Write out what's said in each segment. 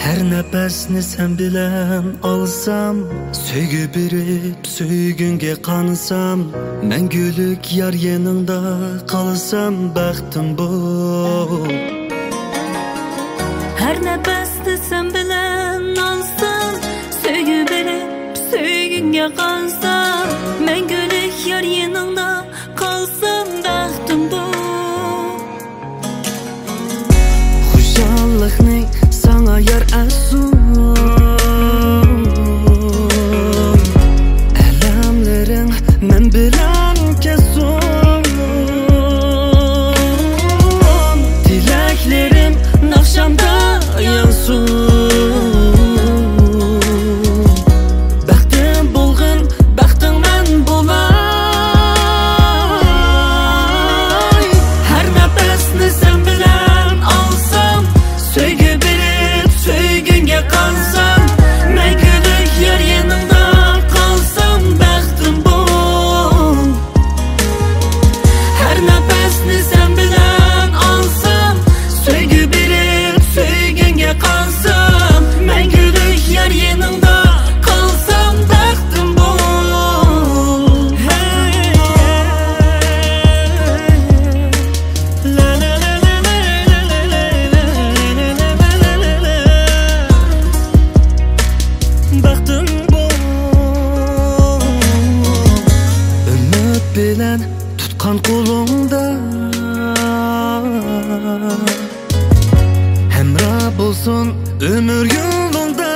Her nefesni sen bilen alsam, söygü birip söygünge kansam, мәңгүлік yar yanında kalsam, baktım bu. Her nefesni sen bilen alsam, söygü birip söygünge kansam, мәңгүлік yar yanında kalsam, baktım bu. Hoşallıkni sana yar asun, elemlerin men bilen kesun, dileklerim nakşamda yansın. Baktım bulgun, baktım men bulay. Her nefesni sen bilen alsam, söygü birip söygünge kansam, мәңгүлік yar yanında kalsam, baktım bu. Her nefesni sen bilen alsam, söygü birip söygünge kansam, мәңгүлік yar yanında kalsam, baktım bu. Baktım bu. Ümit bilen tutkan kolumda, hemrah bulsun ömür yolunda.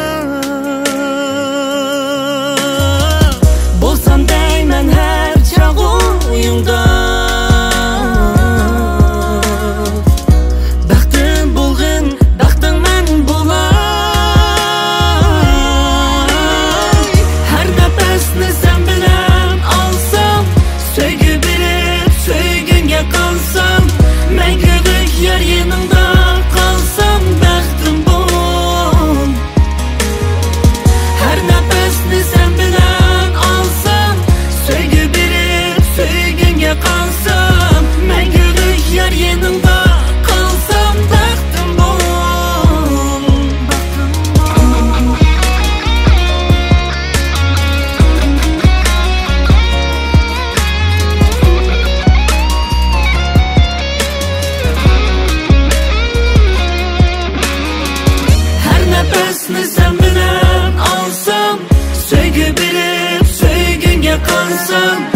Bolsam deymen her çağ oyunda. Baktım bulgun, baktım men bulay. Her nefesni sen bilen alsam, söygü birip söygünge kansam, мәңгүлік yar yanında kalsam, baktım bu. Her nefesni sen bilen alsam, söygü birip söygünge kansam, мәңгүлік yar yanında kalsam, baktım bu. Her nefesni sen bilen alsam, söygü birip söygünge kansam,